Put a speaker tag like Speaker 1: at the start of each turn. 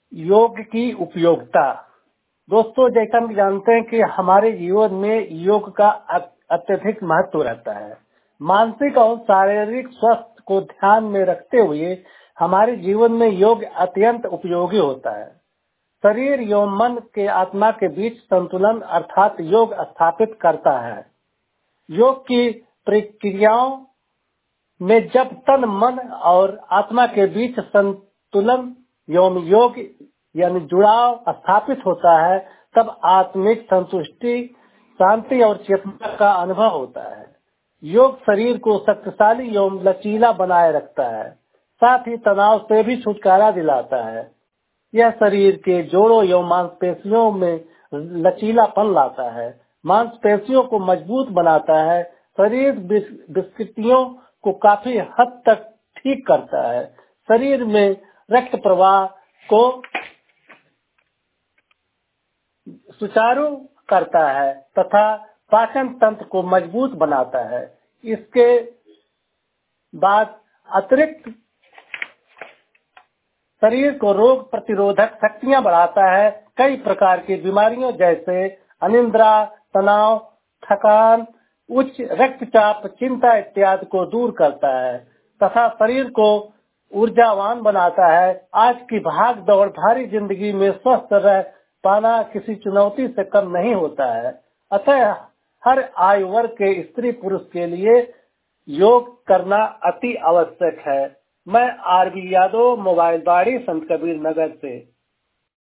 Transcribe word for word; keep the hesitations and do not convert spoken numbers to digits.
Speaker 1: योग की उपयोगिता। दोस्तों, जैसा हम जानते हैं कि हमारे जीवन में योग का अत्यधिक महत्व रहता है। मानसिक और शारीरिक स्वास्थ्य को ध्यान में रखते हुए हमारे जीवन में योग अत्यंत उपयोगी होता है। शरीर एवं मन के आत्मा के बीच संतुलन अर्थात योग स्थापित करता है। योग की प्रक्रियाओं में जब तन, मन और आत्मा के बीच संतुलन एवं योग यानी जुड़ाव स्थापित होता है, तब आत्मिक संतुष्टि, शांति और चेतना का अनुभव होता है। योग शरीर को शक्तिशाली एवं लचीला बनाए रखता है, साथ ही तनाव से भी छुटकारा दिलाता है। यह शरीर के जोड़ों एवं मांसपेशियों में लचीलापन लाता है, मांसपेशियों को मजबूत बनाता है, शरीर विकृतियों को काफी हद तक ठीक करता है, शरीर में रक्त प्रवाह को सुचारू करता है तथा पाचन तंत्र को मजबूत बनाता है। इसके बाद अतिरिक्त शरीर को रोग प्रतिरोधक शक्तियां बढ़ाता है। कई प्रकार की बीमारियों जैसे अनिद्रा, तनाव, थकान, उच्च रक्तचाप, चिंता इत्यादि को दूर करता है तथा शरीर को ऊर्जावान बनाता है। आज की भाग दौड़ भारी जिंदगी में स्वस्थ रह पाना किसी चुनौती से कम नहीं होता है। अतः हर आयु वर्ग के स्त्री पुरुष के लिए योग करना अति आवश्यक है। मैं आर बी यादव, मोबाइल बाड़ी, संत कबीर नगर से।